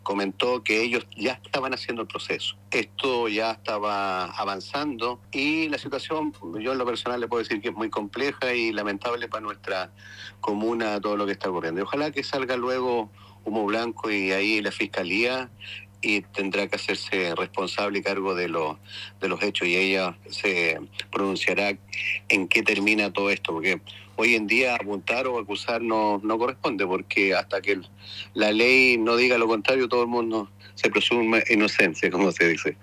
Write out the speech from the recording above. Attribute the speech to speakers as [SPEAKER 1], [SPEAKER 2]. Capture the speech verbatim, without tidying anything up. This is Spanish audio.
[SPEAKER 1] comentó que ellos ya estaban haciendo el proceso. Esto ya estaba avanzando y la situación, yo en lo personal le puedo decir que es muy compleja y lamentable para nuestra comuna todo lo que está ocurriendo. Y ojalá que salga luego humo blanco y ahí la fiscalía y tendrá que hacerse responsable y cargo de los de los hechos y ella se pronunciará en qué termina todo esto, porque hoy en día apuntar o acusar no, no corresponde, porque hasta que el, la ley no diga lo contrario, todo el mundo se presume inocencia, como se dice.